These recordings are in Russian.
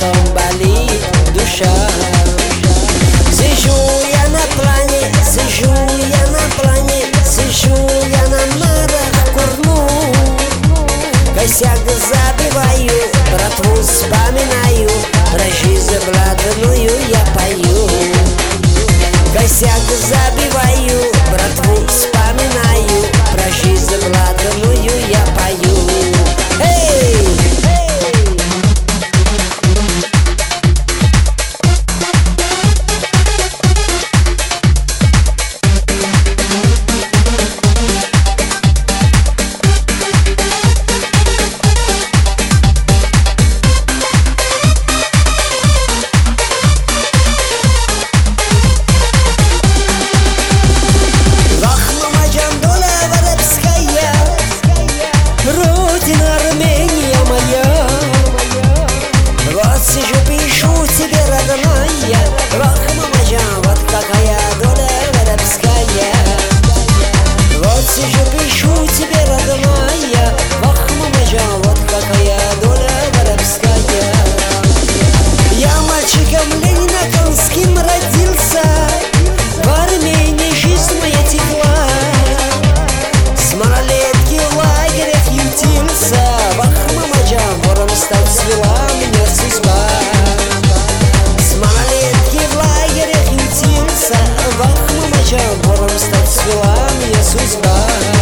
болит душа. Сижу я на плане, сижу я на плане, сижу я на нарах курну. Косяк забиваю, братву вспоминаю, про жизнь бладную я пою. Косяк забиваю, братву вспоминаю, про жизнь бладную я пою. Эй! Родина Армения моя, вот сижу, пишу тебе, родная. Ох, мамаджан, вот какая доля воровская. Вот сижу, пишу тебе, родная. Ох, мамаджан, вот какая доля воровская. Я мальчиком ленинаканским родился, в Армении жизнь моя текла. С малолетки в лагерях ютился. Вах, мамаджан, вором стать свела меня судьба. С малолетки в лагерях ютился. Вах, мамаджан, вором стать свела меня судьба.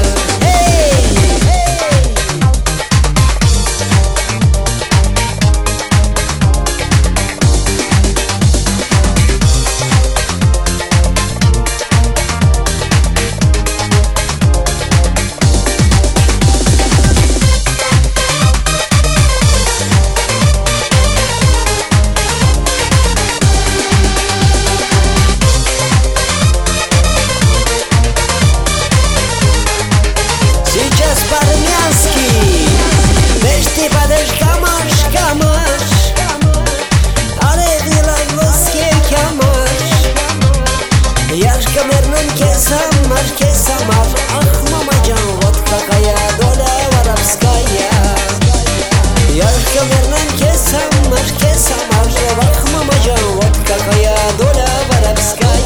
Сейчас по-армянски. Дышти подышь, камаш, камаш, алевила воски камаш. Яшка мернан кесамар, кесамар. Ах, мамаджан, вот какая доля воровская. Яшка мернан кесамар, кесамар. Ах, мамаджан, вот какая доля воровская.